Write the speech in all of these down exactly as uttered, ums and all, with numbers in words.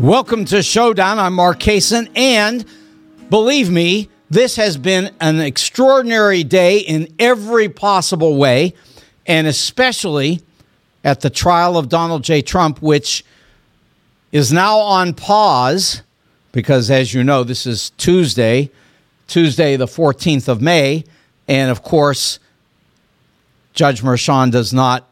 Welcome to Showdown. I'm Mark Kaysen, and believe me, this has been an extraordinary day in every possible way, and especially at the trial of Donald J. Trump, which is now on pause because, as you know, this is Tuesday, Tuesday the fourteenth of May, and of course, Judge Merchan does not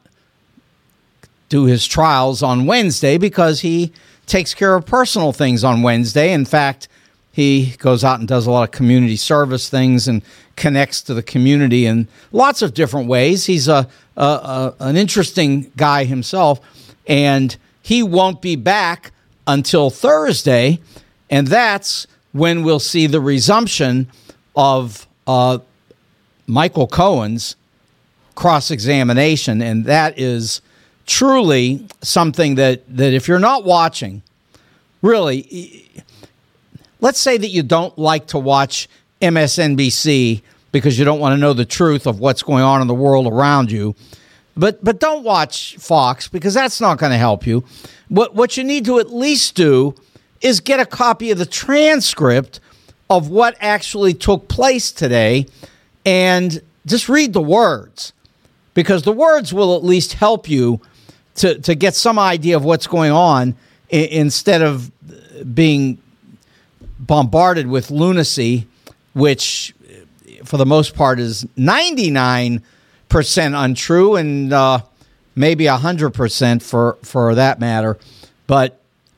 do his trials on Wednesday because he takes care of personal things on Wednesday. In fact, he goes out and does a lot of community service things and connects to the community in lots of different ways. He's a, a, a an interesting guy himself, and he won't be back until Thursday, and that's when we'll see the resumption of uh, Michael Cohen's cross-examination, and that is truly something that, that if you're not watching, really, let's say that you don't like to watch M S N B C because you don't want to know the truth of what's going on in the world around you, but but don't watch Fox because that's not going to help you. What what you need to at least do is get a copy of the transcript of what actually took place today and just read the words, because the words will at least help you to, to get some idea of what's going on I- instead of being bombarded with lunacy, which for the most part is ninety-nine percent untrue and uh, maybe one hundred percent for, for that matter. But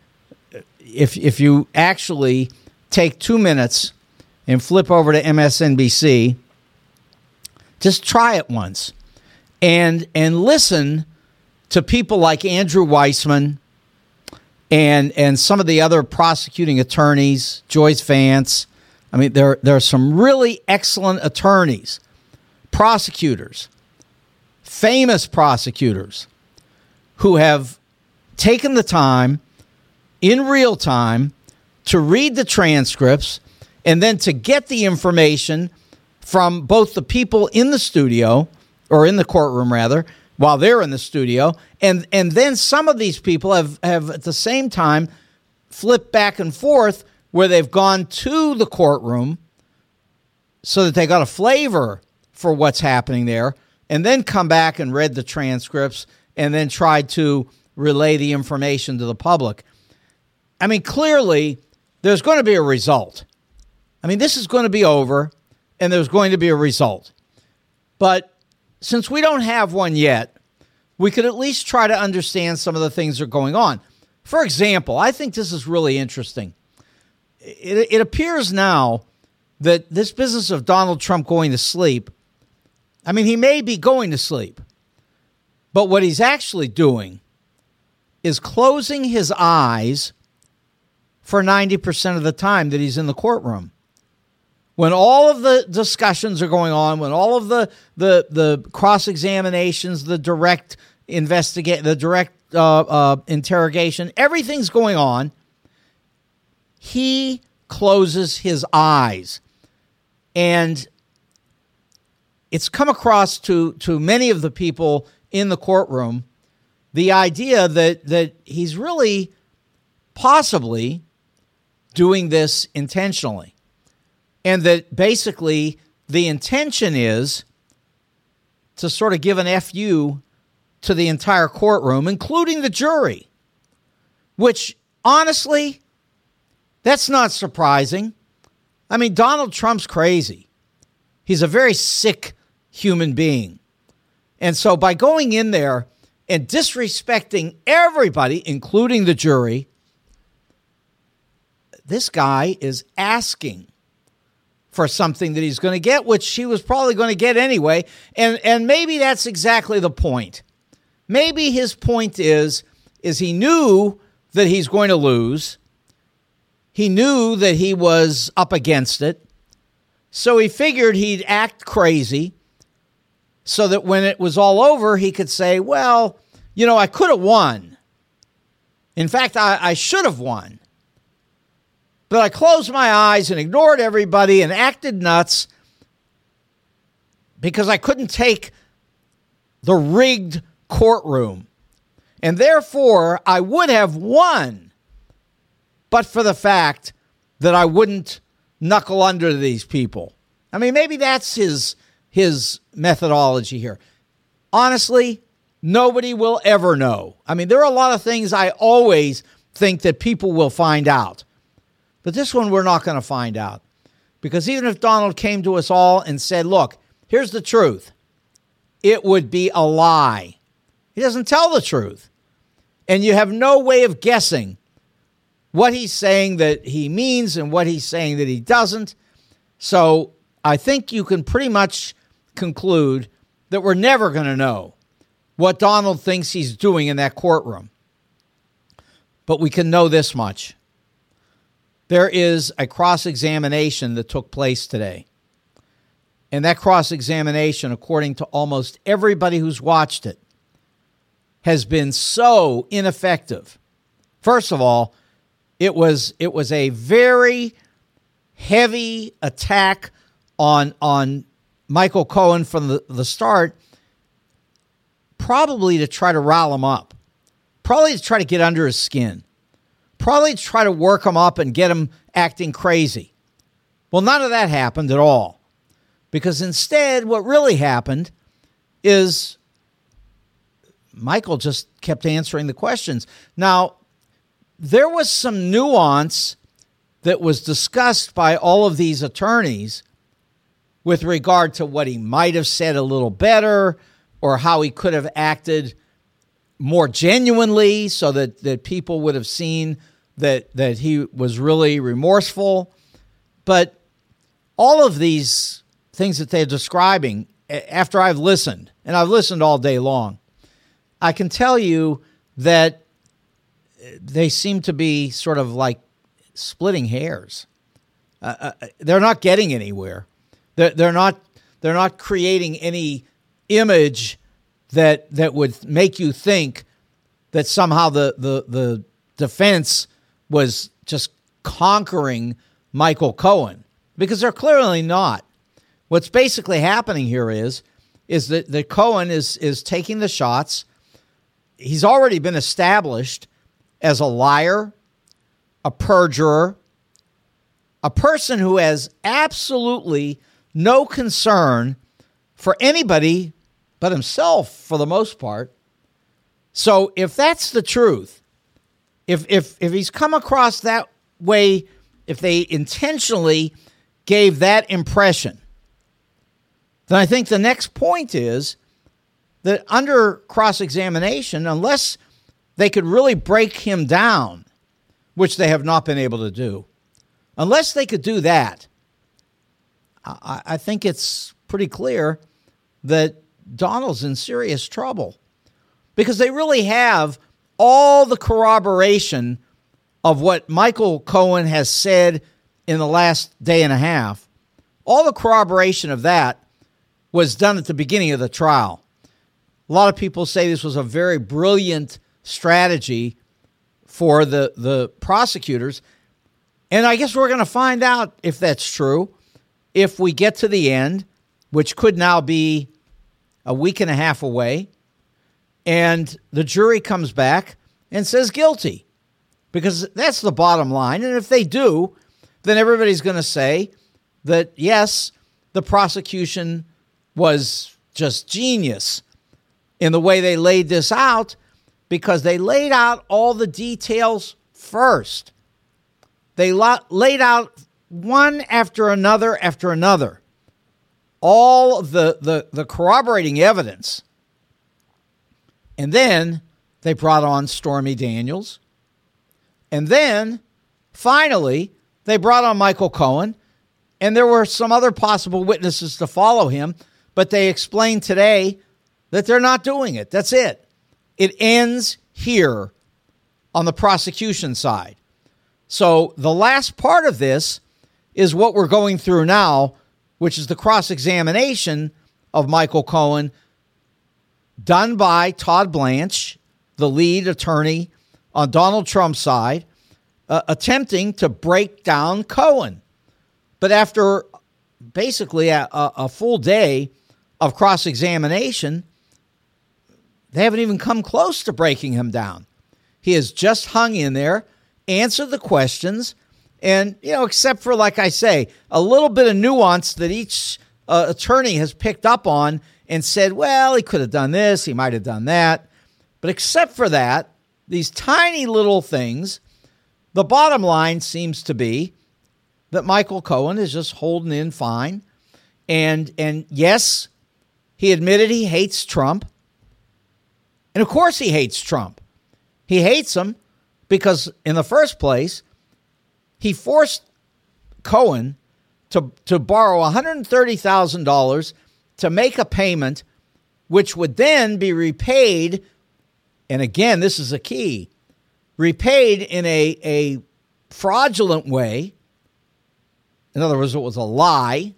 if if you actually take two minutes and flip over to M S N B C, just try it once and and listen to people like Andrew Weissman and and some of the other prosecuting attorneys, Joyce Vance. I mean, there, there are some really excellent attorneys, prosecutors, famous prosecutors who have taken the time in real time to read the transcripts and then to get the information from both the people in the studio, or in the courtroom rather, while they're in the studio, and and then some of these people have, have at the same time flipped back and forth where they've gone to the courtroom so that they got a flavor for what's happening there, and then come back and read the transcripts and then tried to relay the information to the public. I mean, clearly, there's going to be a result. I mean, this is going to be over, and there's going to be a result. But since we don't have one yet, we could at least try to understand some of the things that are going on. For example, I think this is really interesting. It, it appears now that this business of Donald Trump going to sleep, I mean, he may be going to sleep, but what he's actually doing is closing his eyes for ninety percent of the time that he's in the courtroom. When all of the discussions are going on, when all of the the, the cross-examinations, the direct investigate, the direct uh, uh, interrogation, everything's going on, he closes his eyes. And it's come across to, to many of the people in the courtroom the idea that, that he's really possibly doing this intentionally. And that basically the intention is to sort of give an F U to the entire courtroom, including the jury, which honestly, that's not surprising. I mean, Donald Trump's crazy. He's a very sick human being. And so by going in there and disrespecting everybody, including the jury, this guy is asking for something that he's going to get, which he was probably going to get anyway. And and maybe that's exactly the point. Maybe his point is, is he knew that he's going to lose. He knew that he was up against it. So he figured he'd act crazy so that when it was all over, he could say, well, you know, I could have won. In fact, I, I should have won. But I closed my eyes and ignored everybody and acted nuts because I couldn't take the rigged courtroom. And therefore, I would have won but for the fact that I wouldn't knuckle under to these people. I mean, maybe that's his his methodology here. Honestly, nobody will ever know. I mean, there are a lot of things I always think that people will find out. But this one we're not going to find out. Because even if Donald came to us all and said, look, here's the truth, it would be a lie. He doesn't tell the truth. And you have no way of guessing what he's saying that he means and what he's saying that he doesn't. So I think you can pretty much conclude that we're never going to know what Donald thinks he's doing in that courtroom. But we can know this much. There is a cross-examination that took place today. And that cross-examination, according to almost everybody who's watched it, has been so ineffective. First of all, it was it was a very heavy attack on, on Michael Cohen from the, the start, probably to try to rile him up, probably to try to get under his skin, probably to try to work him up and get him acting crazy. Well, none of that happened at all, because instead what really happened is Michael just kept answering the questions. Now, there was some nuance that was discussed by all of these attorneys with regard to what he might have said a little better or how he could have acted more genuinely so that, that people would have seen that, that he was really remorseful. But all of these things that they're describing, after I've listened, and I've listened all day long, I can tell you that they seem to be sort of like splitting hairs. Uh, uh, they're not getting anywhere. They're, they're not. They're not creating any image that that would make you think that somehow the the the defense was just conquering Michael Cohen, because they're clearly not. What's basically happening here is is that, that Cohen is is taking the shots. He's already been established as a liar, a perjurer, a person who has absolutely no concern for anybody but himself for the most part. So if that's the truth, if if if he's come across that way, if they intentionally gave that impression, then I think the next point is that under cross-examination, unless they could really break him down, which they have not been able to do, unless they could do that, I, I think it's pretty clear that Donald's in serious trouble, because they really have all the corroboration of what Michael Cohen has said in the last day and a half. All the corroboration of that was done at the beginning of the trial. A lot of people say this was a very brilliant strategy for the, the prosecutors. And I guess we're going to find out if that's true if we get to the end, which could now be a week and a half away, and the jury comes back and says guilty, because that's the bottom line. And if they do, then everybody's going to say that, yes, the prosecution was just genius in the way they laid this out, because they laid out all the details first. They la- laid out one after another after another, all of the, the, the corroborating evidence. And then they brought on Stormy Daniels. And then, finally, they brought on Michael Cohen. And there were some other possible witnesses to follow him, but they explained today that they're not doing it. That's it. It ends here on the prosecution side. So the last part of this is what we're going through now, which is the cross-examination of Michael Cohen, done by Todd Blanche, the lead attorney on Donald Trump's side, uh, attempting to break down Cohen. But after basically a, a, a full day of cross-examination, they haven't even come close to breaking him down. He has just hung in there, answer the questions, and, you know, except for, like I say, a little bit of nuance that each uh, attorney has picked up on and said, well, he could have done this, he might have done that. But except for that, these tiny little things, the bottom line seems to be that Michael Cohen is just holding in fine. And, and yes, he admitted he hates Trump. And of course he hates Trump. He hates him because, in the first place, he forced Cohen to, to borrow one hundred thirty thousand dollars to make a payment, which would then be repaid. And again, this is a key, repaid in a, a fraudulent way. In other words, it was a lie,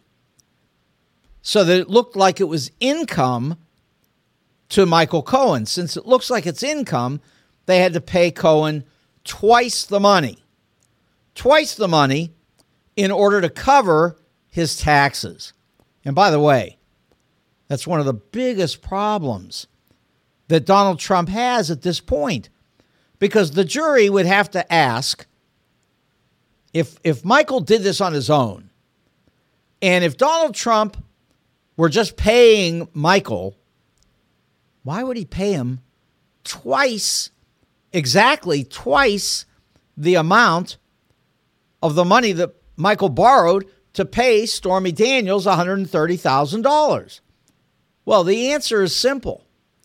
so that it looked like it was income to Michael Cohen. Since it looks like it's income, they had to pay Cohen twice the money, twice the money in order to cover his taxes. And by the way, that's one of the biggest problems that Donald Trump has at this point, because the jury would have to ask, if if Michael did this on his own, and if Donald Trump were just paying Michael, why would he pay him twice, exactly twice the amount of the money that Michael borrowed to pay Stormy Daniels one hundred thirty thousand dollars? Well, the answer is simple.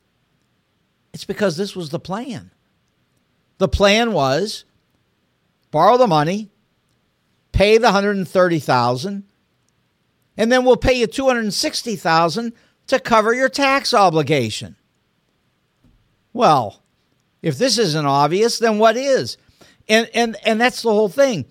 It's because this was the plan. The plan was borrow the money, pay the one hundred thirty thousand dollars, and then we'll pay you two hundred sixty thousand dollars to cover your tax obligation. Well, if this isn't obvious, then what is? And and and that's the whole thing.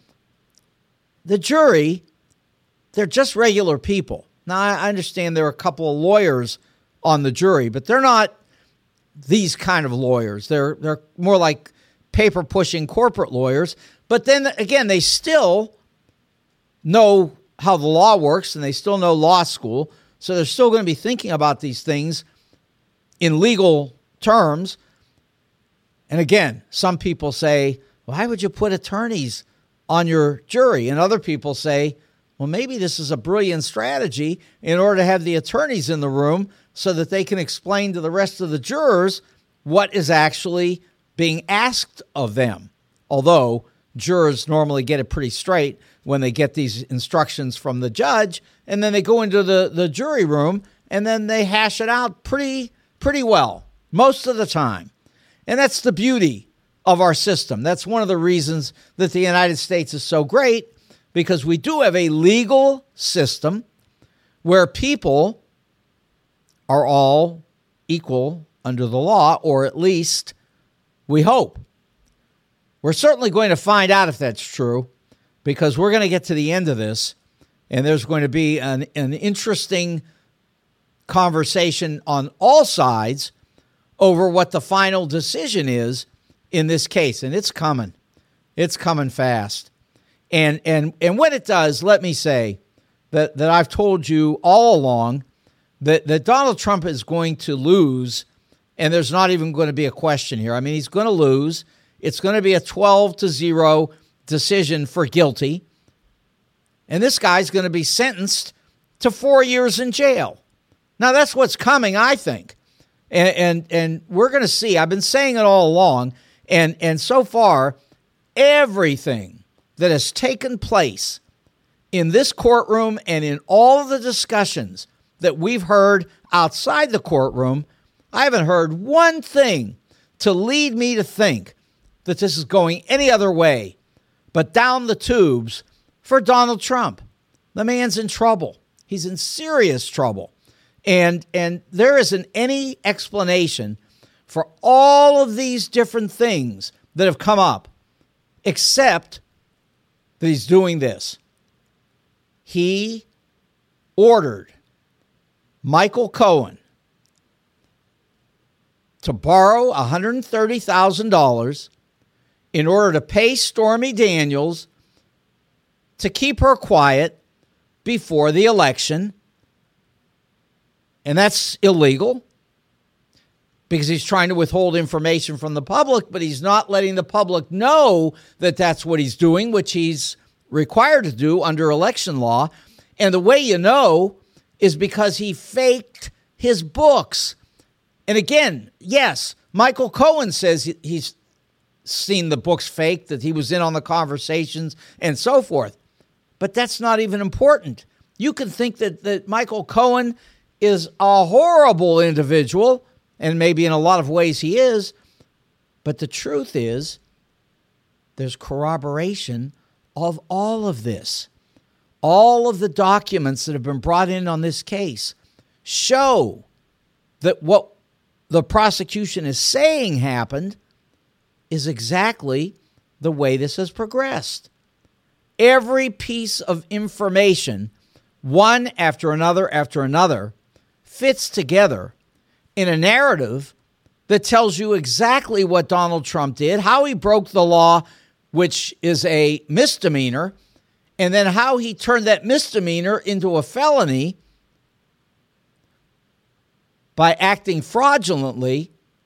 The jury, they're just regular people. Now, I understand there are a couple of lawyers on the jury, but they're not these kind of lawyers. They're they're more like paper-pushing corporate lawyers. But then again, they still know how the law works, and they still know law school. So they're still going to be thinking about these things in legal terms. And again, some people say, why would you put attorneys on your jury? And other people say, well, maybe this is a brilliant strategy in order to have the attorneys in the room so that they can explain to the rest of the jurors what is actually being asked of them. Although jurors normally get it pretty straight when they get these instructions from the judge, and then they go into the, the jury room and then they hash it out pretty, pretty well most of the time. And that's the beauty of our system. That's one of the reasons that the United States is so great, because we do have a legal system where people are all equal under the law, or at least we hope. We're certainly going to find out if that's true, because we're going to get to the end of this, and there's going to be an, an interesting conversation on all sides over what the final decision is in this case. And it's coming. It's coming fast. And and and when it does, let me say that, that I've told you all along that, that Donald Trump is going to lose, and there's not even going to be a question here. I mean, he's going to lose. It's going to be a twelve to zero decision for guilty. And this guy's going to be sentenced to four years in jail. Now, that's what's coming, I think. And and, and we're going to see. I've been saying it all along. And, and so far, everything that has taken place in this courtroom and in all of the discussions that we've heard outside the courtroom, I haven't heard one thing to lead me to think that this is going any other way but down the tubes for Donald Trump. The man's in trouble. He's in serious trouble. And, and there isn't any explanation for all of these different things that have come up, except that he's doing this. He ordered Michael Cohen to borrow one hundred thirty thousand dollars in order to pay Stormy Daniels to keep her quiet before the election. And that's illegal, because he's trying to withhold information from the public, but he's not letting the public know that that's what he's doing, which he's required to do under election law. And the way you know is because he faked his books. And again, yes, Michael Cohen says he's seen the books faked, that he was in on the conversations and so forth. But that's not even important. You can think that, that Michael Cohen is a horrible individual, and maybe in a lot of ways he is. But the truth is, there's corroboration of all of this. All of the documents that have been brought in on this case show that what the prosecution is saying happened is exactly the way this has progressed. Every piece of information, one after another after another, fits together in a narrative that tells you exactly what Donald Trump did, how he broke the law, which is a misdemeanor, and then how he turned that misdemeanor into a felony by acting fraudulently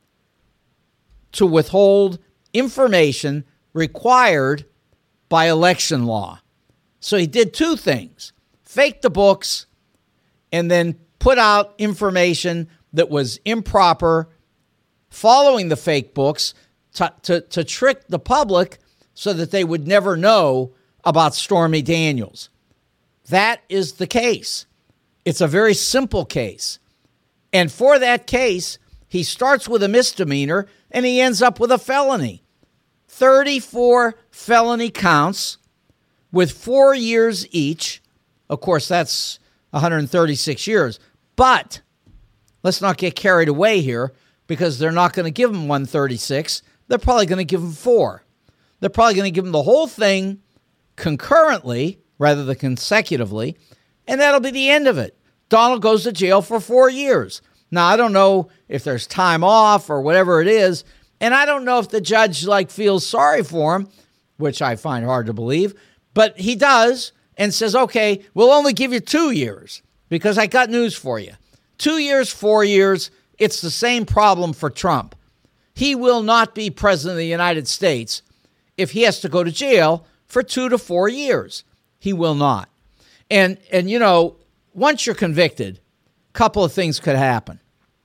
to withhold information required by election law. So he did two things: faked the books and then put out information that was improper following the fake books to, to, to trick the public so that they would never know about Stormy Daniels. That is the case. It's a very simple case. And for that case, he starts with a misdemeanor and he ends up with a felony. thirty-four felony counts with four years each. Of course, that's one hundred thirty-six years. But let's not get carried away here, because they're not going to give him one hundred thirty-six. They're probably going to give him four. They're probably going to give him the whole thing concurrently rather than consecutively, and that'll be the end of it. Donald goes to jail for four years. Now, I don't know if there's time off or whatever it is, and I don't know if the judge like feels sorry for him, which I find hard to believe, but he does and says, okay, we'll only give you two years because I got news for you. Two years, four years, it's the same problem for Trump. He will not be president of the United States if he has to go to jail for two to four years. He will not. And, and you know, once you're convicted, a couple of things could happen.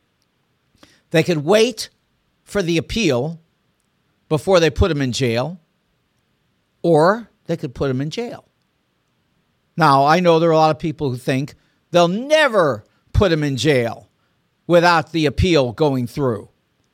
They could wait for the appeal before they put him in jail, or they could put him in jail. Now, I know there are a lot of people who think they'll never put him in jail without the appeal going through.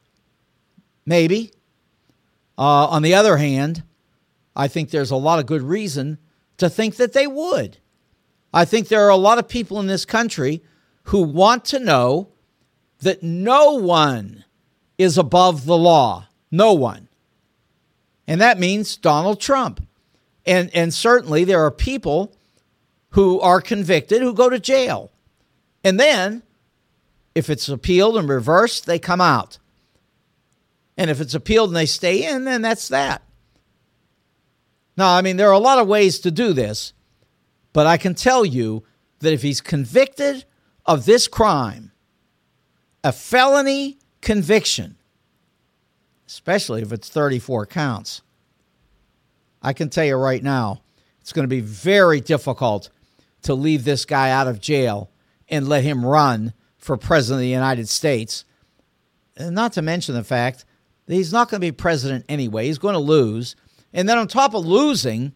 Maybe. Uh, on the other hand, I think there's a lot of good reason to think that they would. I think there are a lot of people in this country who want to know that no one is above the law. No one. And that means Donald Trump. And, and certainly there are people who are convicted who go to jail. And then, if it's appealed and reversed, they come out. And if it's appealed and they stay in, then that's that. Now, I mean, there are a lot of ways to do this, but I can tell you that if he's convicted of this crime, a felony conviction, especially if it's thirty-four counts, I can tell you right now, it's going to be very difficult to leave this guy out of jail and let him run for president of the United States. And not to mention the fact that he's not going to be president anyway. He's going to lose. And then on top of losing,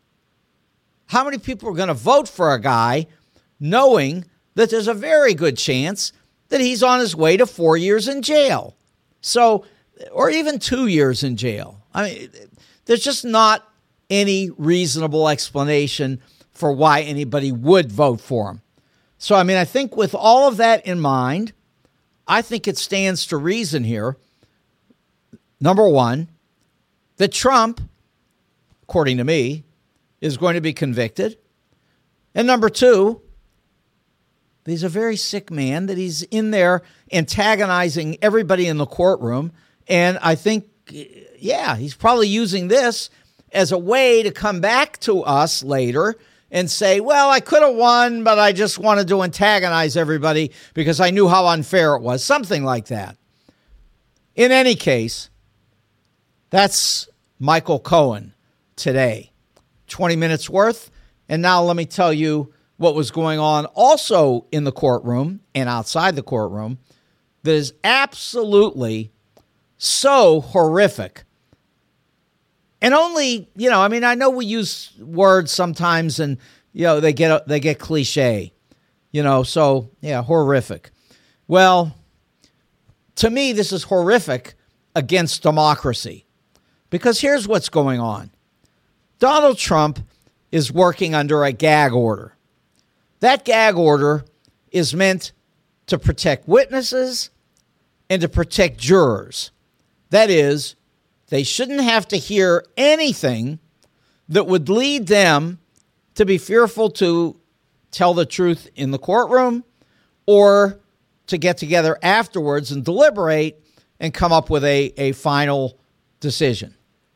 how many people are going to vote for a guy knowing that there's a very good chance that he's on his way to four years in jail? So, or even two years in jail. I mean, there's just not any reasonable explanation for why anybody would vote for him. So, I mean, I think with all of that in mind, I think it stands to reason here, number one, that Trump, according to me, is going to be convicted. And number two, he's a very sick man, that he's in there antagonizing everybody in the courtroom. And I think, yeah, he's probably using this as a way to come back to us later and say, well, I could have won, but I just wanted to antagonize everybody because I knew how unfair it was. Something like that. In any case, that's Michael Cohen today. twenty minutes worth. And now let me tell you what was going on also in the courtroom and outside the courtroom that is absolutely so horrific. And only, you know, I mean, I know we use words sometimes and, you know, they get they get cliche, you know, so, yeah, horrific. Well, to me, this is horrific against democracy because here's what's going on. Donald Trump is working under a gag order. That gag order is meant to protect witnesses and to protect jurors. That is, they shouldn't have to hear anything that would lead them to be fearful to tell the truth in the courtroom or to get together afterwards and deliberate and come up with a, a final decision.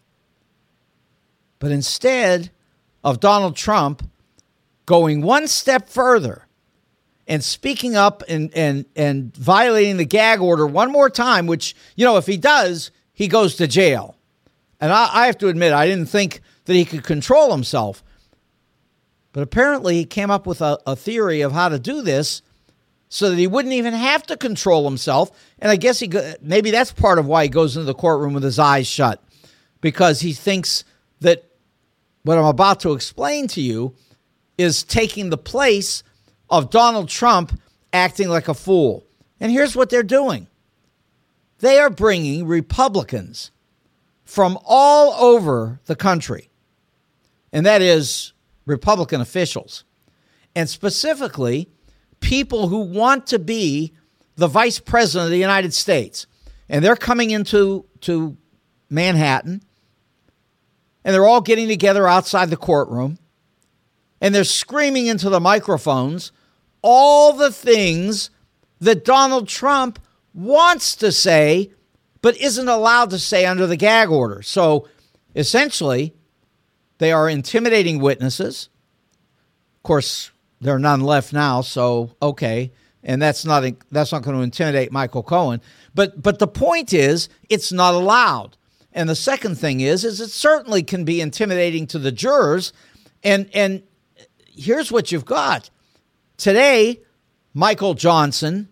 But instead of Donald Trump going one step further and speaking up and, and, and violating the gag order one more time, which, you know, if he does, he goes to jail. And I, I have to admit, I didn't think that he could control himself. But apparently he came up with a, a theory of how to do this so that he wouldn't even have to control himself. And I guess he go, maybe that's part of why he goes into the courtroom with his eyes shut, because he thinks that what I'm about to explain to you is taking the place of Donald Trump acting like a fool. And here's what they're doing. They are bringing Republicans from all over the country, and that is Republican officials, and specifically people who want to be the vice president of the United States. And they're coming into to Manhattan, and they're all getting together outside the courtroom, and they're screaming into the microphones all the things that Donald Trump wants to say but isn't allowed to say under the gag order. So essentially, they are intimidating witnesses. Of course, there are none left now, so okay, and that's not that's not going to intimidate Michael Cohen. But but the point is, it's not allowed. And the second thing is, is it certainly can be intimidating to the jurors. And and here's what you've got. Today, Michael Johnson,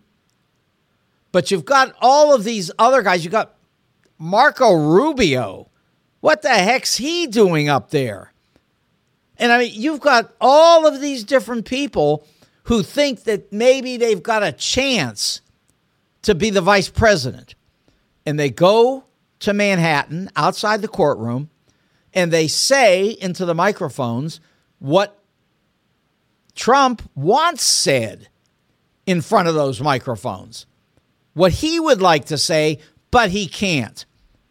but you've got all of these other guys. You've got Marco Rubio. What the heck's he doing up there? And I mean, you've got all of these different people who think that maybe they've got a chance to be the vice president. And they go to Manhattan outside the courtroom and they say into the microphones what Trump once said in front of those microphones, what he would like to say, but he can't.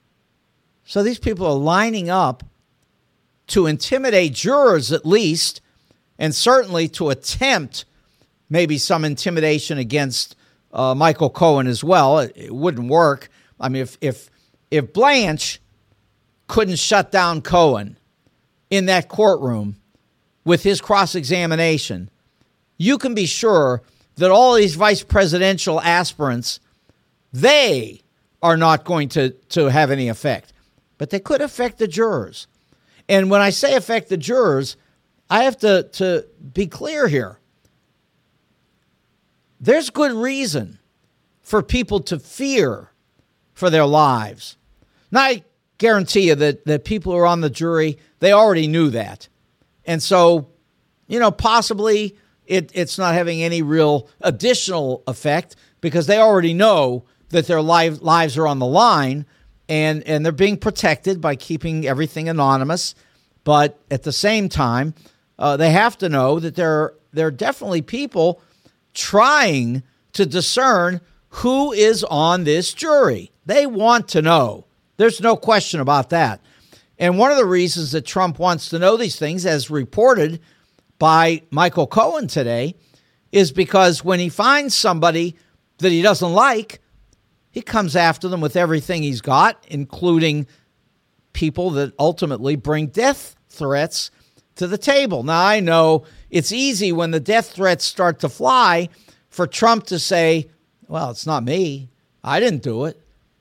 So these people are lining up to intimidate jurors at least, and certainly to attempt maybe some intimidation against uh, Michael Cohen as well. It, it wouldn't work. I mean, if if if Blanche couldn't shut down Cohen in that courtroom with his cross-examination, you can be sure that all these vice presidential aspirants, they are not going to, to have any effect. But they could affect the jurors. And when I say affect the jurors, I have to, to be clear here. There's good reason for people to fear for their lives. Now, I guarantee you that, that people who are on the jury, they already knew that. And so, you know, possibly it, it's not having any real additional effect because they already know that their life, lives are on the line, and, and they're being protected by keeping everything anonymous. But at the same time, uh, they have to know that there are, there are definitely people trying to discern who is on this jury. They want to know. There's no question about that. And one of the reasons that Trump wants to know these things, as reported by Michael Cohen today, is because when he finds somebody that he doesn't like, he comes after them with everything he's got, including people that ultimately bring death threats to the table. Now, I know it's easy when the death threats start to fly for Trump to say, well, it's not me. I didn't do it.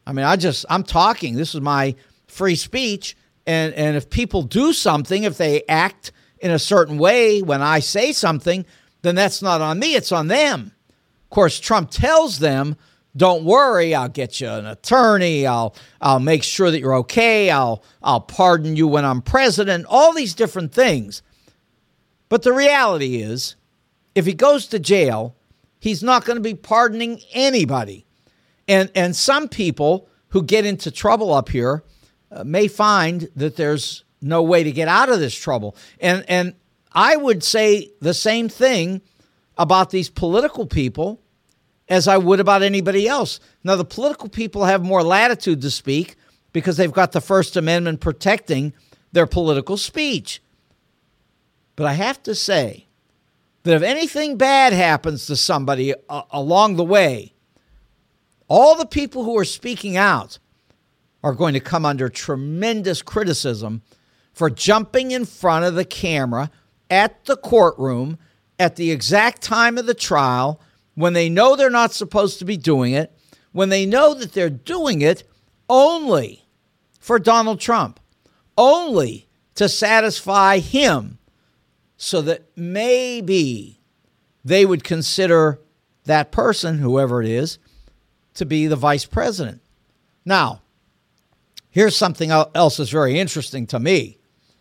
I mean, I just, I'm talking. This is my free speech. And, and if people do something, if they act in a certain way when I say something, then that's not on me. It's on them. Of course, Trump tells them, don't worry, I'll get you an attorney. I'll I'll make sure that you're okay. I'll I'll pardon you when I'm president. All these different things. But the reality is, if he goes to jail, he's not going to be pardoning anybody. And and some people who get into trouble up here uh, may find that there's no way to get out of this trouble. And and I would say the same thing about these political people as I would about anybody else. Now, the political people have more latitude to speak because they've got the First Amendment protecting their political speech. But I have to say that if anything bad happens to somebody uh, along the way, all the people who are speaking out are going to come under tremendous criticism for jumping in front of the camera at the courtroom at the exact time of the trial when they know they're not supposed to be doing it, when they know that they're doing it only for Donald Trump, only to satisfy him, so that maybe they would consider that person, whoever it is, to be the vice president. Now, here's something else that's very interesting to me.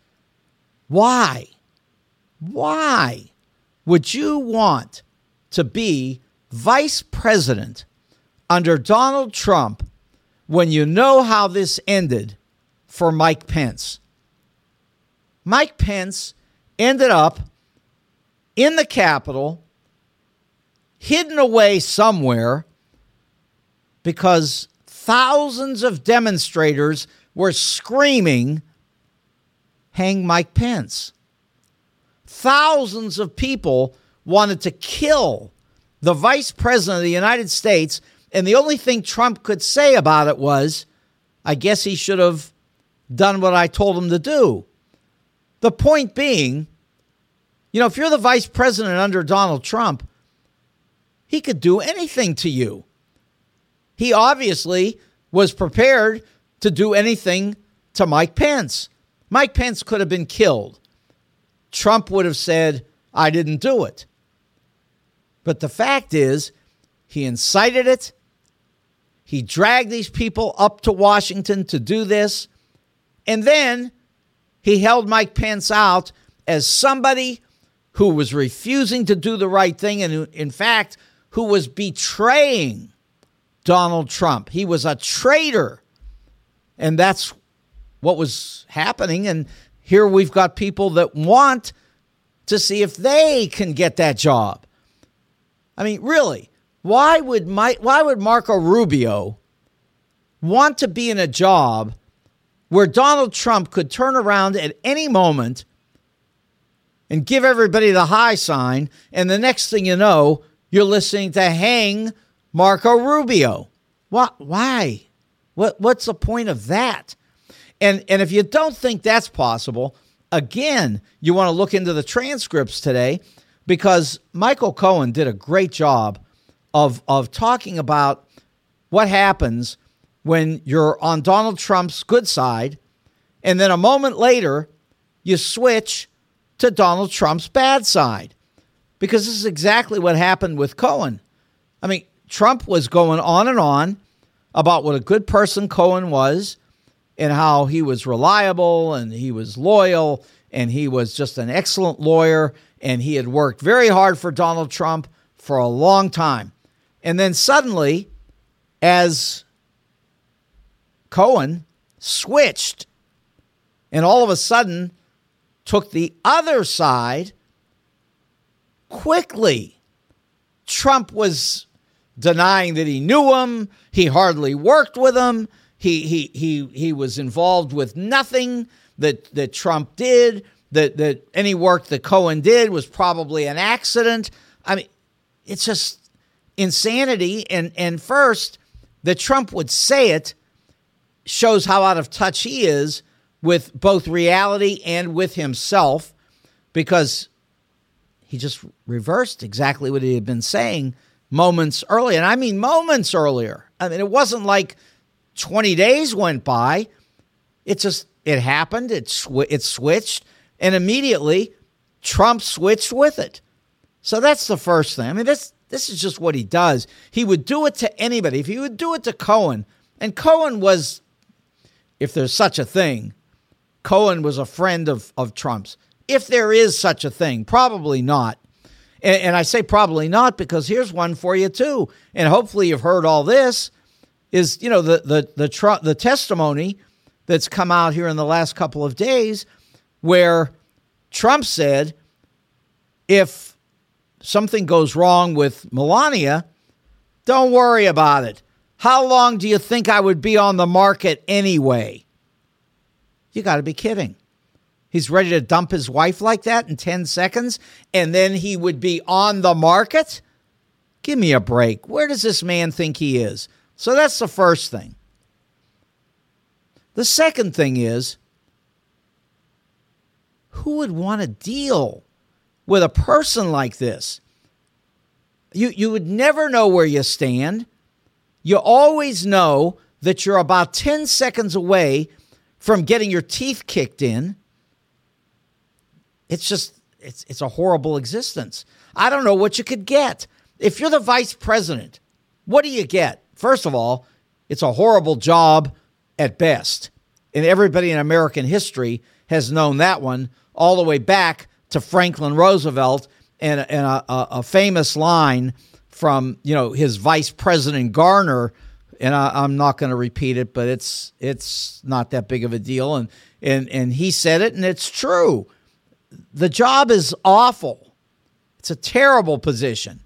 Why? Why would you want to be vice president under Donald Trump when you know how this ended for Mike Pence? Mike Pence ended up in the Capitol, hidden away somewhere, because thousands of demonstrators were screaming, "Hang Mike Pence." Thousands of people wanted to kill the vice president of the United States, and the only thing Trump could say about it was, I guess he should have done what I told him to do. The point being, you know, if you're the vice president under Donald Trump, he could do anything to you. He obviously was prepared to do anything to Mike Pence. Mike Pence could have been killed. Trump would have said, I didn't do it. But the fact is, he incited it. He dragged these people up to Washington to do this. And then he held Mike Pence out as somebody who was refusing to do the right thing and who, in fact, who was betraying Donald Trump. He was a traitor. And that's what was happening. And here we've got people that want to see if they can get that job. I mean, really, why would Mike, why would Marco Rubio want to be in a job where Donald Trump could turn around at any moment and give everybody the high sign, and the next thing you know, you're listening to hang Marco Rubio? What? Why? What? What's the point of that? And and if you don't think that's possible, again, you want to look into the transcripts today, because Michael Cohen did a great job of of talking about what happens when you're on Donald Trump's good side, and then a moment later, you switch to Donald Trump's bad side. Because this is exactly what happened with Cohen. I mean, Trump was going on and on about what a good person Cohen was and how he was reliable and he was loyal and he was just an excellent lawyer and he had worked very hard for Donald Trump for a long time. And then suddenly, as Cohen switched and all of a sudden took the other side, quickly, Trump was denying that he knew him. He hardly worked with him. He he he he was involved with nothing that that Trump did. That that any work that Cohen did was probably an accident. I mean, it's just insanity. And and first, that Trump would say it shows how out of touch he is with both reality and with himself, because he just reversed exactly what he had been saying moments earlier. And I mean moments earlier. I mean, it wasn't like twenty days went by. It just, it happened. It, sw- it switched. And immediately, Trump switched with it. So that's the first thing. I mean, this, this is just what he does. He would do it to anybody. If he would do it to Cohen, and Cohen was, if there's such a thing, Cohen was a friend of, of Trump's. If there is such a thing, probably not. And, and I say probably not because here's one for you too. And hopefully you've heard all this is, you know, the, the, the, tr- the testimony that's come out here in the last couple of days where Trump said, if something goes wrong with Melania, don't worry about it. How long do you think I would be on the market anyway? You got to be kidding. He's ready to dump his wife like that in ten seconds, and then he would be on the market? Give me a break. Where does this man think he is? So that's the first thing. The second thing is, who would want to deal with a person like this? You, you would never know where you stand. You always know that you're about ten seconds away from getting your teeth kicked in. It's just, it's it's a horrible existence. I don't know what you could get. If you're the vice president, what do you get? First of all, it's a horrible job at best. And everybody in American history has known that one all the way back to Franklin Roosevelt and, and a, a, a famous line from, you know, his vice president Garner. And I, I'm not going to repeat it, but it's it's not that big of a deal. And, and, and he said it, and it's true. The job is awful. It's a terrible position.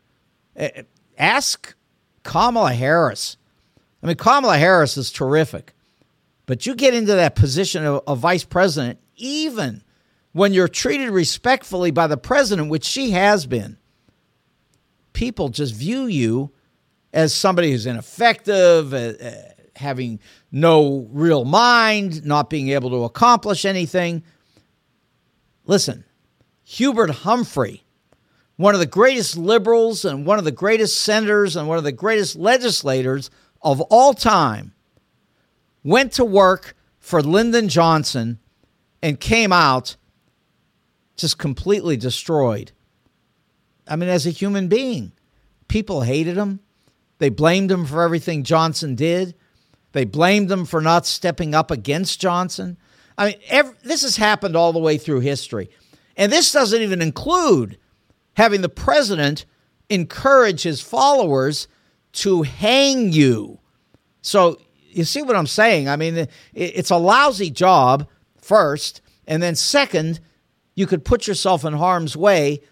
Ask Kamala Harris. I mean, Kamala Harris is terrific. But you get into that position of, of vice president, even when you're treated respectfully by the president, which she has been, people just view you as somebody who's ineffective, uh, uh, having no real mind, not being able to accomplish anything. Listen, Hubert Humphrey, one of the greatest liberals and one of the greatest senators and one of the greatest legislators of all time, went to work for Lyndon Johnson and came out just completely destroyed. I mean, as a human being, people hated him. They blamed him for everything Johnson did. They blamed him for not stepping up against Johnson. I mean, every, this has happened all the way through history. And this doesn't even include having the president encourage his followers to hang you. So you see what I'm saying? I mean, it's a lousy job, first. And then second, you could put yourself in harm's way.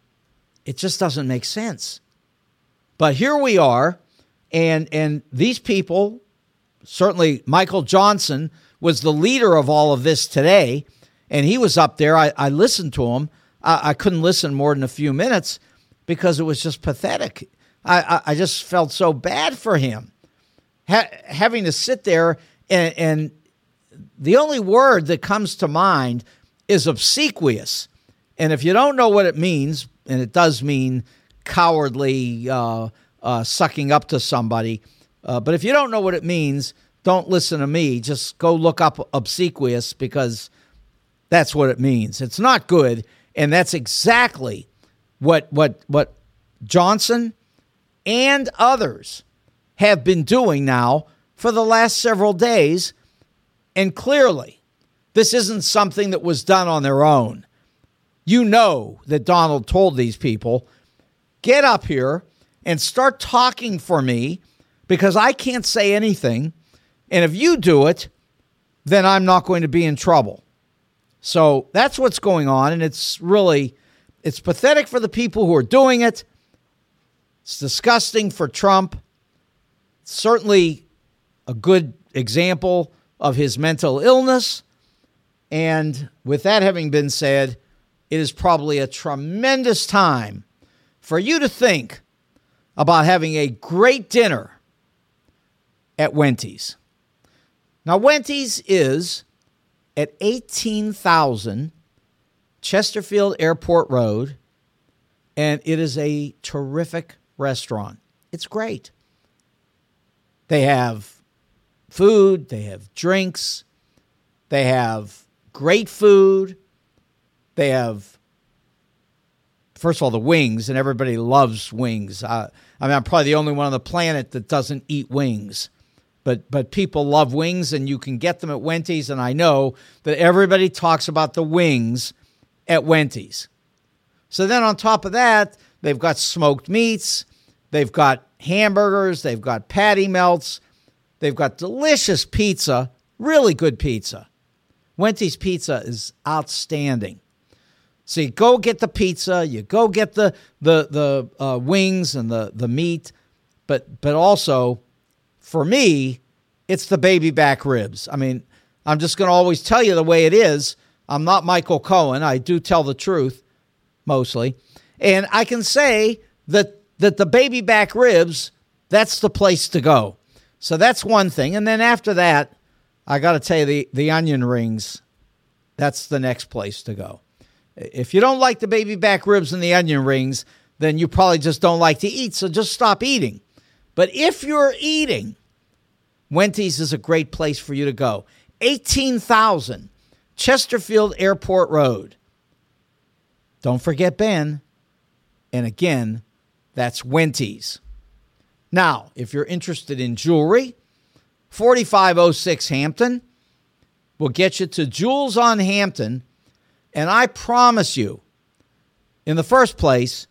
It just doesn't make sense. But here we are. And, and these people, certainly Michael Johnson, was the leader of all of this today, and he was up there. I, I listened to him. I, I couldn't listen more than a few minutes because it was just pathetic. I, I, I just felt so bad for him, ha- having to sit there, and, and the only word that comes to mind is obsequious. And if you don't know what it means, and it does mean cowardly, uh, uh, sucking up to somebody, uh, but if you don't know what it means, don't listen to me. Just go look up obsequious because that's what it means. It's not good, and that's exactly what what what Johnson and others have been doing now for the last several days. And clearly, this isn't something that was done on their own. You know that Donald told these people, get up here and start talking for me because I can't say anything. And if you do it, then I'm not going to be in trouble. So that's what's going on. And it's really, it's pathetic for the people who are doing it. It's disgusting for Trump. It's certainly a good example of his mental illness. And with that having been said, it is probably a tremendous time for you to think about having a great dinner at Wendy's. Now, Wendy's is at eighteen thousand Chesterfield Airport Road, and it is a terrific restaurant. It's great. They have food, they have drinks, they have great food, they have, first of all, the wings, and everybody loves wings. Uh, I mean, I'm probably the only one on the planet that doesn't eat wings. But but people love wings, and you can get them at Wendy's, and I know that everybody talks about the wings at Wendy's. So then on top of that, they've got smoked meats, they've got hamburgers, they've got patty melts, they've got delicious pizza, really good pizza. Wendy's pizza is outstanding. So you go get the pizza, you go get the the the uh, wings and the the meat, but but also, for me, it's the baby back ribs. I mean, I'm just going to always tell you the way it is. I'm not Michael Cohen. I do tell the truth, mostly. And I can say that that the baby back ribs, that's the place to go. So that's one thing. And then after that, I got to tell you, the, the onion rings, that's the next place to go. If you don't like the baby back ribs and the onion rings, then you probably just don't like to eat, so just stop eating. But if you're eating, Wendy's is a great place for you to go. eighteen thousand Chesterfield Airport Road. Don't forget Ben. And again, that's Wendy's. Now, if you're interested in jewelry, forty-five oh six Hampton will get you to Jewels on Hampton. And I promise you, in the first place,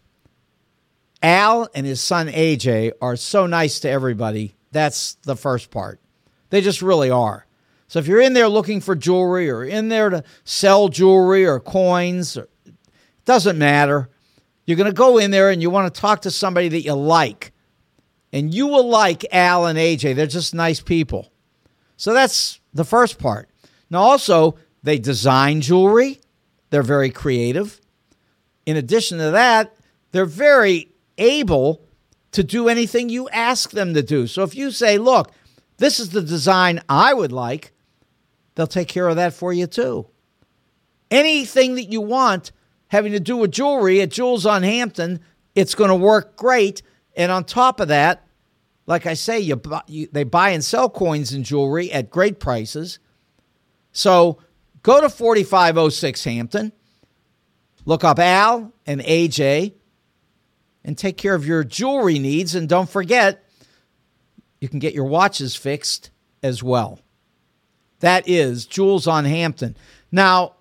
Al and his son A J are so nice to everybody. That's the first part. They just really are. So if you're in there looking for jewelry or in there to sell jewelry or coins, it doesn't matter. You're going to go in there and you want to talk to somebody that you like. And you will like Al and A J. They're just nice people. So that's the first part. Now also, they design jewelry. They're very creative. In addition to that, they're very able to do anything you ask them to do. So if you say, look, this is the design I would like, they'll take care of that for you too. Anything that you want having to do with jewelry at Jewels on Hampton, it's going to work great. And on top of that, like I say, you, buy, you they buy and sell coins and jewelry at great prices. So go to forty-five oh six Hampton, look up Al and A J, and take care of your jewelry needs. And don't forget, you can get your watches fixed as well. That is Jewels on Hampton. Now,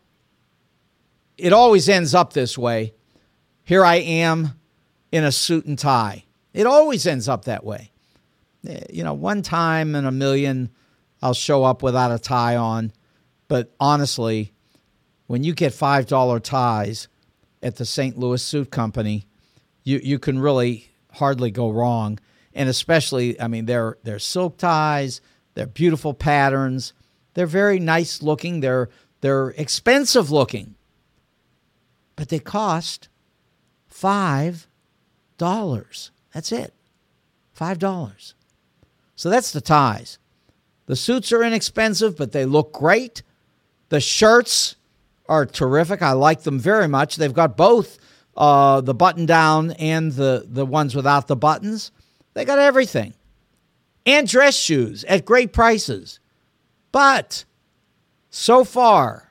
it always ends up this way. Here I am in a suit and tie. It always ends up that way. You know, one time in a million, I'll show up without a tie on. But honestly, when you get five dollar ties at the Saint Louis Suit Company, you, you can really hardly go wrong. And especially, I mean, they're, they're silk ties, they're beautiful patterns, they're very nice looking, they're, they're expensive looking. But they cost five dollars. That's it. five dollars. So that's the ties. The suits are inexpensive, but they look great. The shirts are terrific. I like them very much. They've got both uh, the button-down and the, the ones without the buttons. They got everything. And dress shoes at great prices. But so far,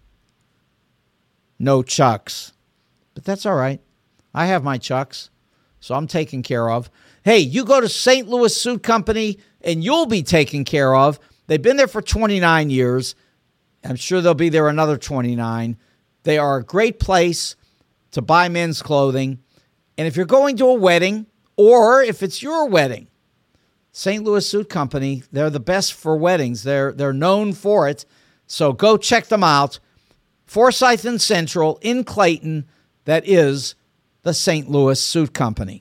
no Chucks. But that's all right. I have my Chucks, so I'm taken care of. Hey, you go to Saint Louis Suit Company, and you'll be taken care of. They've been there for twenty-nine years. I'm sure they'll be there another twenty-nine. They are a great place to buy men's clothing. And if you're going to a wedding, or if it's your wedding, Saint Louis Suit Company, they're the best for weddings. They're, they're known for it. So go check them out. Forsyth and Central in Clayton, that is the Saint Louis Suit Company.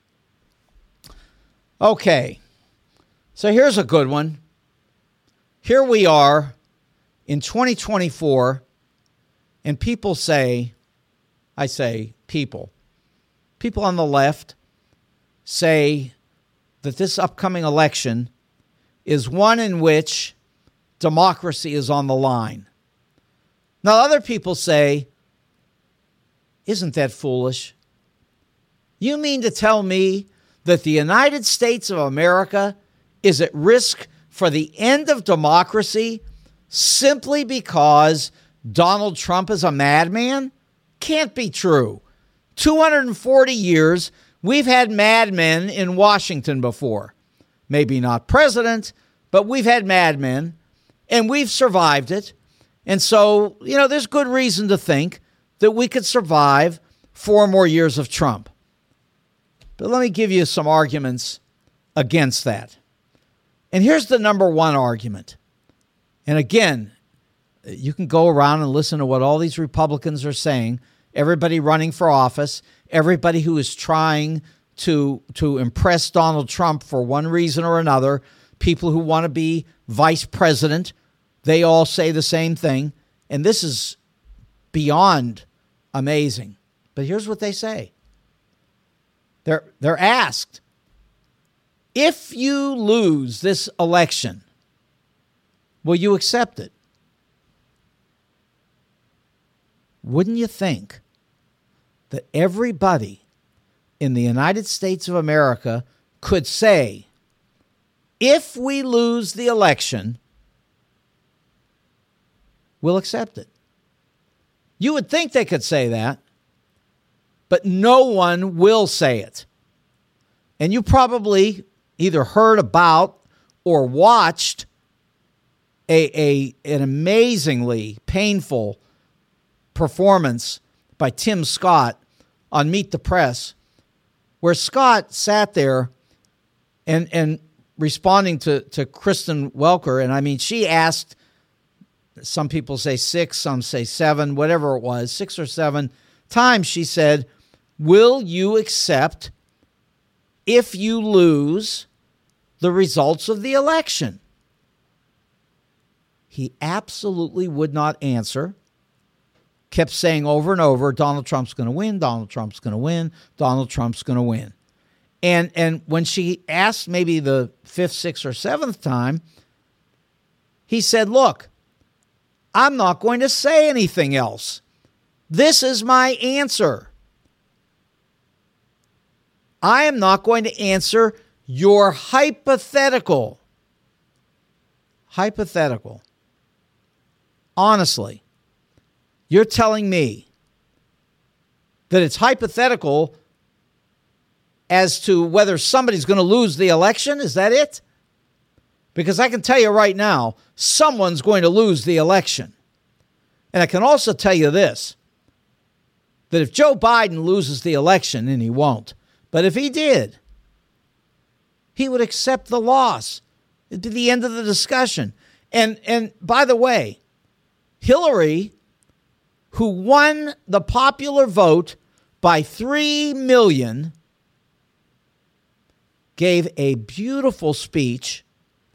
Okay, so here's a good one. Here we are in twenty twenty-four, and people say, I say people, people on the left say that this upcoming election is one in which democracy is on the line. Now, other people say, isn't that foolish? You mean to tell me that the United States of America is at risk for the end of democracy simply because Donald Trump is a madman? Can't be true. two hundred forty years, we've had madmen in Washington before. Maybe not president, but we've had madmen, and we've survived it. And so, you know, there's good reason to think that we could survive four more years of Trump. But let me give you some arguments against that. And here's the number one argument. And again, you can go around and listen to what all these Republicans are saying. Everybody running for office, everybody who is trying to, to impress Donald Trump for one reason or another, people who want to be vice president, they all say the same thing. And this is beyond amazing. But here's what they say. They're, they're asked, if you lose this election, will you accept it? Wouldn't you think that everybody in the United States of America could say, if we lose the election, we'll accept it? You would think they could say that, but no one will say it. And you probably either heard about or watched a, a an amazingly painful performance by Tim Scott on Meet the Press, where Scott sat there and and responding to, to Kristen Welker. And I mean, she asked, some people say six, some say seven, whatever it was, six or seven times she said, will you accept if you lose the results of the election? He absolutely would not answer. Kept saying over and over, Donald Trump's going to win, Donald Trump's going to win, Donald Trump's going to win. And and when she asked maybe the fifth, sixth, or seventh time, he said, look, I'm not going to say anything else. This is my answer. I am not going to answer your hypothetical. Hypothetical. Honestly, you're telling me that it's hypothetical as to whether somebody's going to lose the election? Is that it? Because I can tell you right now, someone's going to lose the election. And I can also tell you this, that if Joe Biden loses the election, and he won't, but if he did, he would accept the loss. It'd be the end of the discussion. And and by the way, Hillary, who won the popular vote by three million, gave a beautiful speech,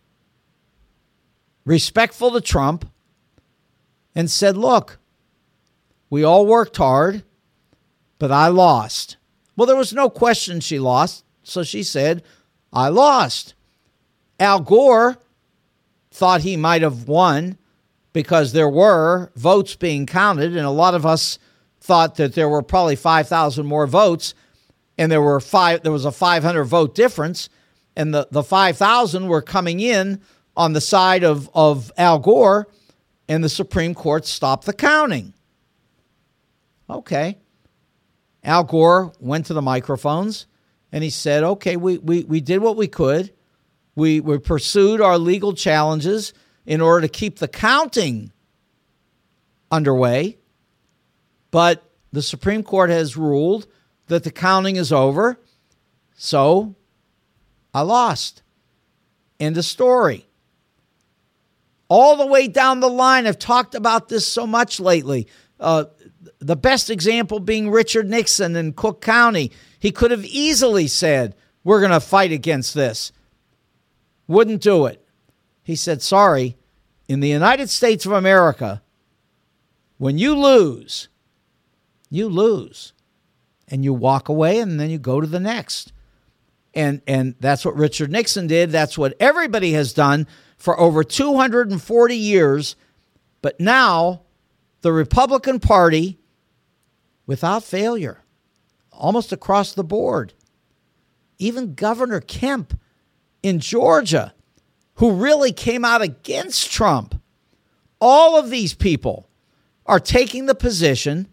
respectful to Trump, and said, look, we all worked hard, but I lost. Well, there was no question she lost, so she said, I lost. Al Gore thought he might have won because there were votes being counted, and a lot of us thought that there were probably five thousand more votes, and there were five. There was a five hundred vote difference, and the, the five thousand were coming in on the side of, of Al Gore, and the Supreme Court stopped the counting. Okay. Al Gore went to the microphones, and he said, okay, we, we, we did what we could. We, we pursued our legal challenges in order to keep the counting underway. But the Supreme Court has ruled that the counting is over. So I lost. End of story. All the way down the line, I've talked about this so much lately. Uh, the best example being Richard Nixon in Cook County. He could have easily said, we're going to fight against this. Wouldn't do it. He said, sorry, in the United States of America, when you lose, you lose. And you walk away and then you go to the next. And, and that's what Richard Nixon did. That's what everybody has done for over two hundred forty years. But now the Republican Party, without failure, almost across the board, even Governor Kemp in Georgia, who really came out against Trump, all of these people are taking the position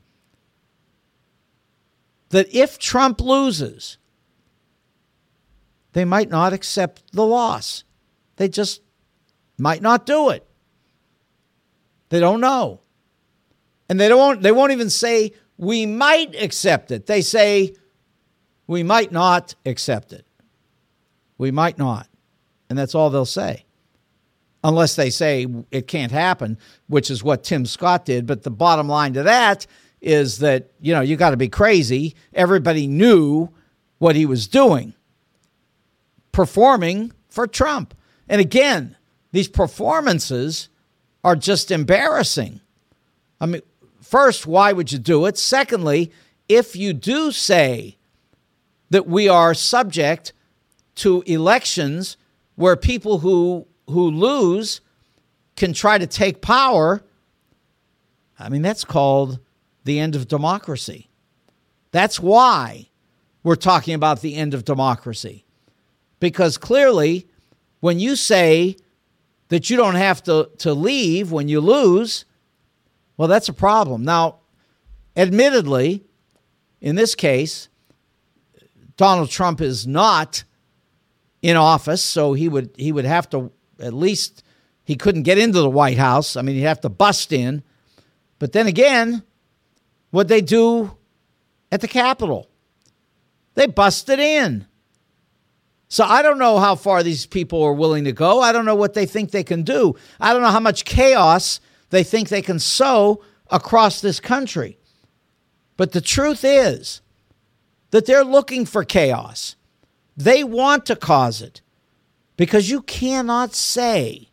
that if Trump loses, they might not accept the loss. They just might not do it. They don't know. And they don't they won't even say we might accept it. They say we might not accept it. We might not. And that's all they'll say. Unless they say it can't happen, which is what Tim Scott did. But the bottom line to that is that, you know, you got to be crazy. Everybody knew what he was doing, performing for Trump. And again, these performances are just embarrassing. I mean, first, why would you do it? Secondly, if you do say that we are subject to elections where people who who lose can try to take power, I mean, that's called the end of democracy. That's why we're talking about the end of democracy. Because clearly, when you say that you don't have to, to leave when you lose, well, that's a problem. Now, admittedly, in this case, Donald Trump is not in office, so he would he would have to, at least he couldn't get into the White House. I mean, he'd have to bust in. But then again, what'd they do at the Capitol? They busted in. So I don't know how far these people are willing to go. I don't know what they think they can do. I don't know how much chaos they think they can sow across this country. But the truth is that they're looking for chaos. They want to cause it because you cannot say,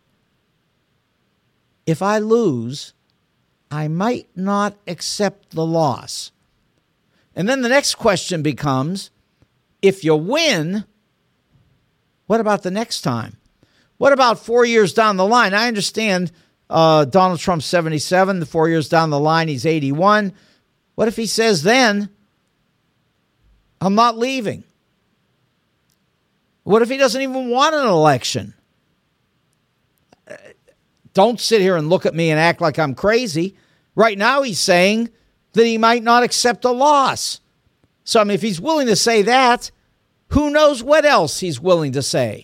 if I lose, I might not accept the loss. And then the next question becomes, if you win, what about the next time? What about four years down the line? I understand uh, Donald Trump's seventy-seven. The four years down the line, he's eighty-one. What if he says then, I'm not leaving? What if he doesn't even want an election? Don't sit here and look at me and act like I'm crazy. Right now, he's saying that he might not accept a loss. So, I mean, if he's willing to say that, who knows what else he's willing to say?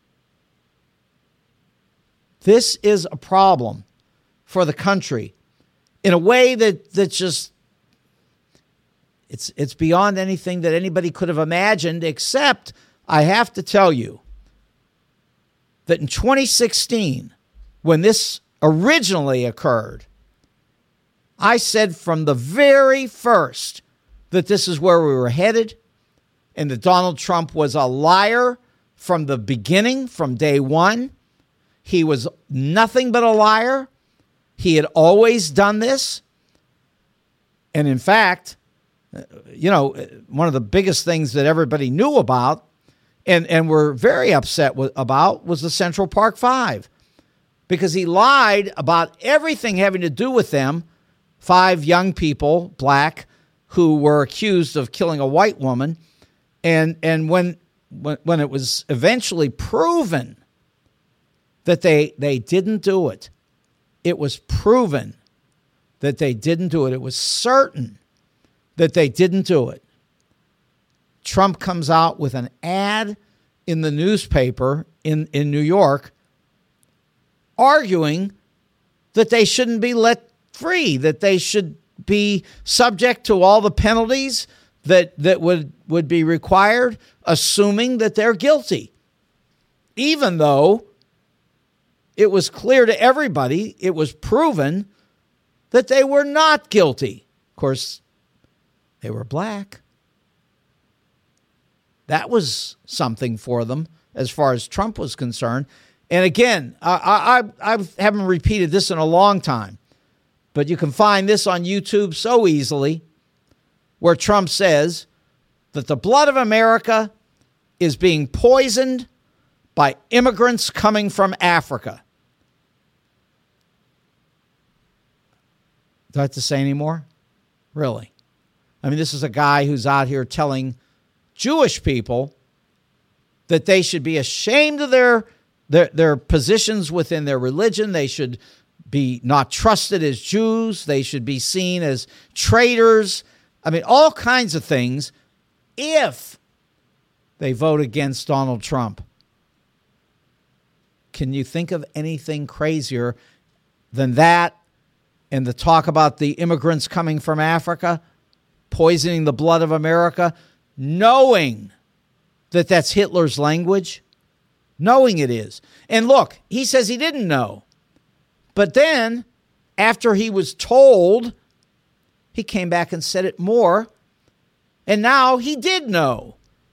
This is a problem for the country in a way that that's just, it's it's beyond anything that anybody could have imagined, except I have to tell you that in twenty sixteen, when this originally occurred, I said from the very first that this is where we were headed and that Donald Trump was a liar from the beginning, from day one. He was nothing but a liar. He had always done this. And in fact, you know, one of the biggest things that everybody knew about and, and were very upset with, about was the Central Park Five, because he lied about everything having to do with them. Five young people, black, who were accused of killing a white woman. And and when when, when it was eventually proven that they they didn't do it, it was proven that they didn't do it. It was certain that they didn't do it. Trump comes out with an ad in the newspaper in, in New York arguing that they shouldn't be let free, that they should be subject to all the penalties that, that would, would be required, assuming that they're guilty. Even though it was clear to everybody, it was proven that they were not guilty. Of course, they were black. That was something for them as far as Trump was concerned. And again, I, I, I haven't repeated this in a long time, but you can find this on YouTube so easily, where Trump says that the blood of America is being poisoned by immigrants coming from Africa. Do I have to say any more? Really? I mean, this is a guy who's out here telling Jewish people that they should be ashamed of their their, their positions within their religion. They should be not trusted as Jews. They should be seen as traitors. I mean, all kinds of things if they vote against Donald Trump. Can you think of anything crazier than that? And the talk about the immigrants coming from Africa, poisoning the blood of America, knowing that that's Hitler's language, knowing it is. And look, he says he didn't know. But then, after he was told, he came back and said it more. And now he did know.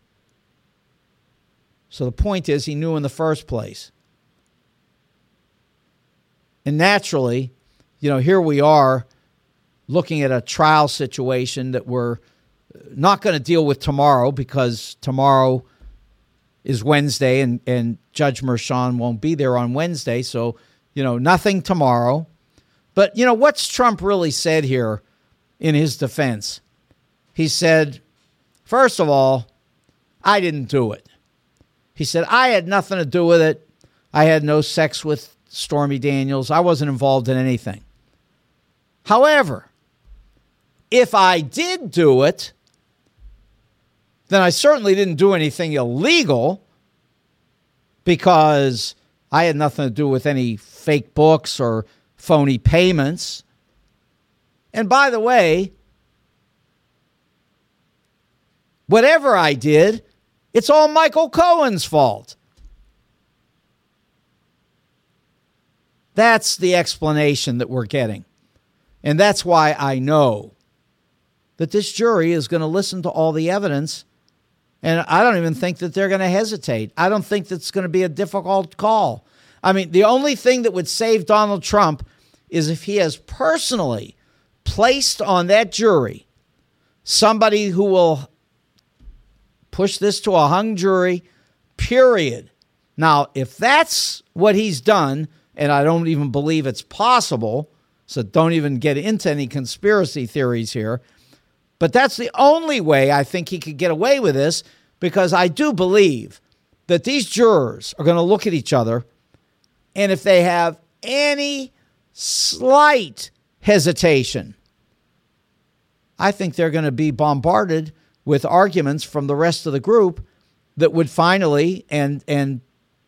So the point is, he knew in the first place. And naturally, you know, here we are looking at a trial situation that we're not going to deal with tomorrow, because tomorrow is Wednesday and, and Judge Merchan won't be there on Wednesday. So, you know, nothing tomorrow. But, you know, what's Trump really said here in his defense? He said, first of all, I didn't do it. He said, I had nothing to do with it. I had no sex with Stormy Daniels. I wasn't involved in anything. However, if I did do it, then I certainly didn't do anything illegal, because I had nothing to do with any fake books or phony payments. And by the way, whatever I did, it's all Michael Cohen's fault. That's the explanation that we're getting. And that's why I know that this jury is going to listen to all the evidence. And I don't even think that they're going to hesitate. I don't think that's going to be a difficult call. I mean, the only thing that would save Donald Trump is if he has personally placed on that jury somebody who will push this to a hung jury, period. Now, if that's what he's done, and I don't even believe it's possible, so don't even get into any conspiracy theories here, but that's the only way I think he could get away with this, because I do believe that these jurors are going to look at each other, and if they have any slight hesitation, I think they're going to be bombarded with arguments from the rest of the group that would finally and and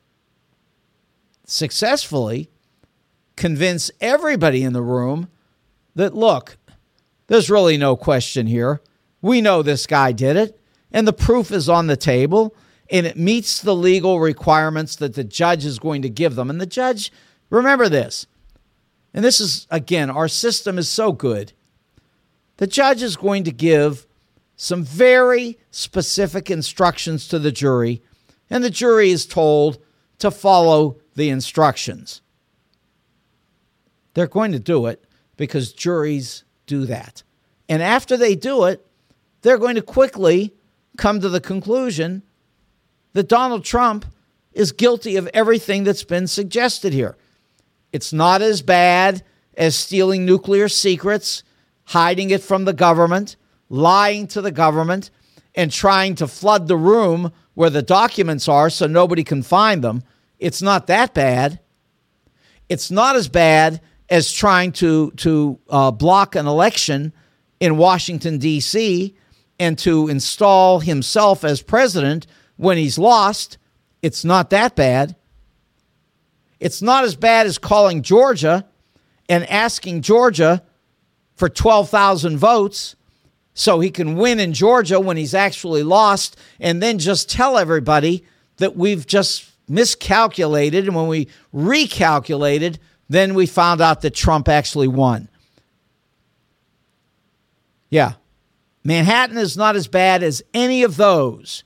successfully convince everybody in the room that, look, there's really no question here. We know this guy did it, and the proof is on the table, and it meets the legal requirements that the judge is going to give them. And the judge, remember this, and this is, again, our system is so good. The judge is going to give some very specific instructions to the jury, and the jury is told to follow the instructions. They're going to do it because juries do that. And after they do it, they're going to quickly come to the conclusion that Donald Trump is guilty of everything that's been suggested here. It's not as bad as stealing nuclear secrets, hiding it from the government, lying to the government, and trying to flood the room where the documents are so nobody can find them. It's not that bad. It's not as bad as trying to, to uh, block an election in Washington, D C, and to install himself as president when he's lost. It's not that bad. It's not as bad as calling Georgia and asking Georgia for twelve thousand votes so he can win in Georgia when he's actually lost, and then just tell everybody that we've just miscalculated, and when we recalculated, then we found out that Trump actually won. Yeah. Manhattan is not as bad as any of those,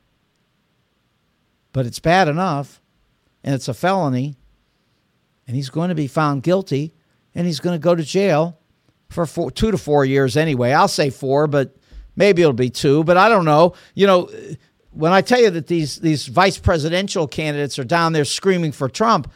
but it's bad enough, and it's a felony, and he's going to be found guilty, and he's going to go to jail for four, two to four years anyway. I'll say four, but maybe it'll be two, but I don't know. You know, when I tell you that these, these vice presidential candidates are down there screaming for Trump,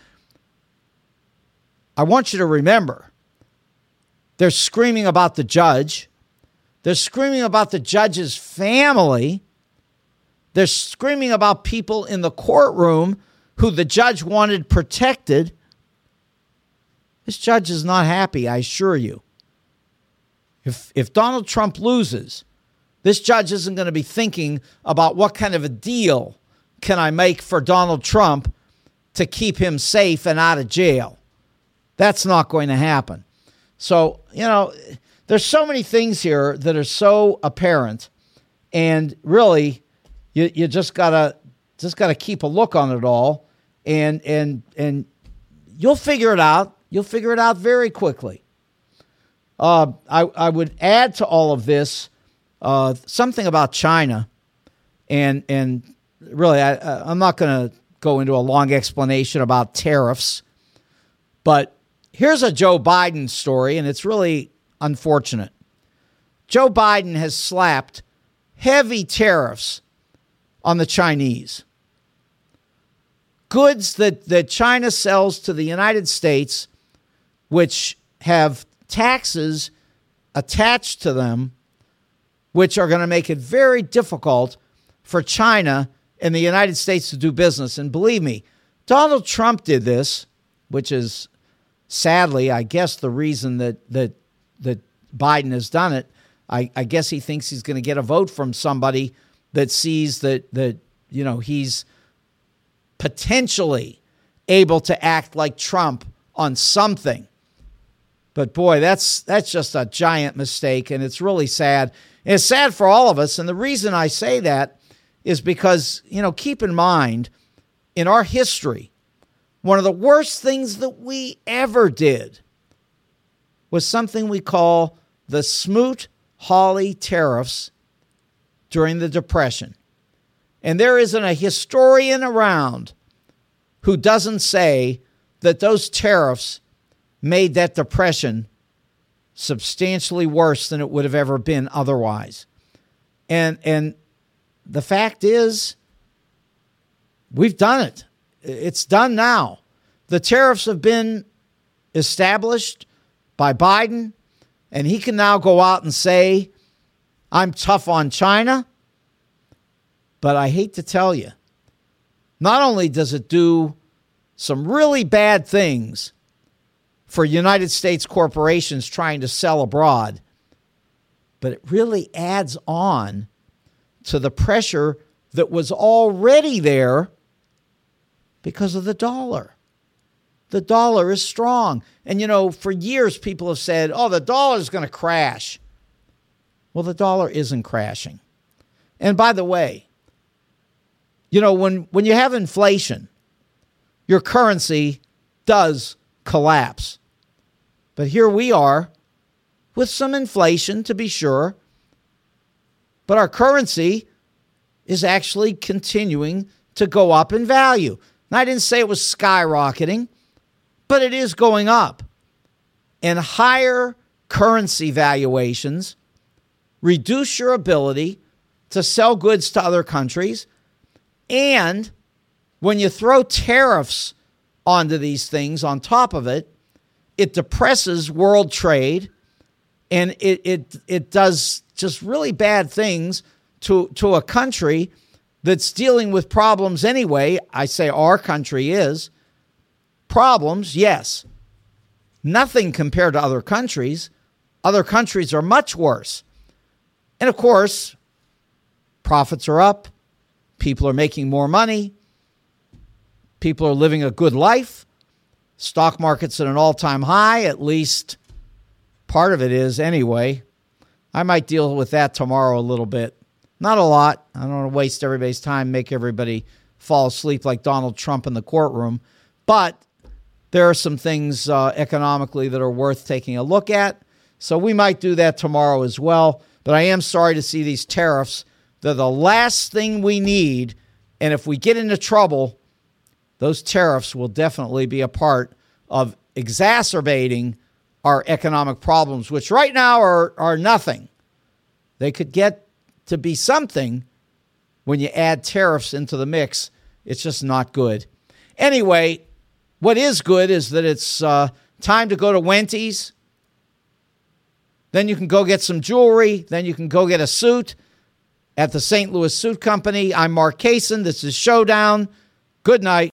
I want you to remember, they're screaming about the judge. They're screaming about the judge's family. They're screaming about people in the courtroom who the judge wanted protected, this judge is not happy, I assure you. If if Donald Trump loses, this judge isn't going to be thinking about what kind of a deal can I make for Donald Trump to keep him safe and out of jail. That's not going to happen. So, you know, there's so many things here that are so apparent, and really, you you just gotta just gotta keep a look on it all, and and and you'll figure it out. You'll figure it out very quickly. Uh, I I would add to all of this uh, something about China, and and really, I, I'm not going to go into a long explanation about tariffs, but here's a Joe Biden story, and it's really unfortunate. Joe Biden has slapped heavy tariffs on the Chinese. Goods that, that China sells to the United States, which have taxes attached to them, which are going to make it very difficult for China and the United States to do business. And believe me, Donald Trump did this, which is sadly, I guess, the reason that that that Biden has done it. I, I guess he thinks he's going to get a vote from somebody that sees that that you know he's potentially able to act like Trump on something. But boy, that's that's just a giant mistake, and it's really sad. And it's sad for all of us. And the reason I say that is because, you know, keep in mind, in our history, one of the worst things that we ever did was something we call the Smoot-Hawley tariffs during the Depression. And there isn't a historian around who doesn't say that those tariffs made that depression substantially worse than it would have ever been otherwise. And and the fact is, we've done it. It's done now. The tariffs have been established by Biden, and he can now go out and say, I'm tough on China. But I hate to tell you, not only does it do some really bad things for United States corporations trying to sell abroad, but it really adds on to the pressure that was already there because of the dollar. The dollar is strong. And, you know, for years people have said, oh, the dollar is going to crash. Well, the dollar isn't crashing. And by the way, you know, when, when you have inflation, your currency does collapse. But here we are with some inflation, to be sure, but our currency is actually continuing to go up in value. And I didn't say it was skyrocketing, but it is going up. And higher currency valuations reduce your ability to sell goods to other countries. And when you throw tariffs onto these things on top of it, it depresses world trade, and it it it does just really bad things to, to a country that's dealing with problems anyway. I say our country is. Problems, yes. Nothing compared to other countries. Other countries are much worse. And of course, profits are up. People are making more money. People are living a good life. Stock market's at an all-time high, at least part of it is anyway. I might deal with that tomorrow a little bit. Not a lot. I don't want to waste everybody's time, make everybody fall asleep like Donald Trump in the courtroom. But there are some things uh, economically that are worth taking a look at. So we might do that tomorrow as well. But I am sorry to see these tariffs. They're the last thing we need. And if we get into trouble, those tariffs will definitely be a part of exacerbating our economic problems, which right now are, are nothing. They could get to be something when you add tariffs into the mix. It's just not good. Anyway, what is good is that it's uh, time to go to Wenty's. Then you can go get some jewelry. Then you can go get a suit at the Saint Louis Suit Company. I'm Mark Kaysen. This is Showdown. Good night.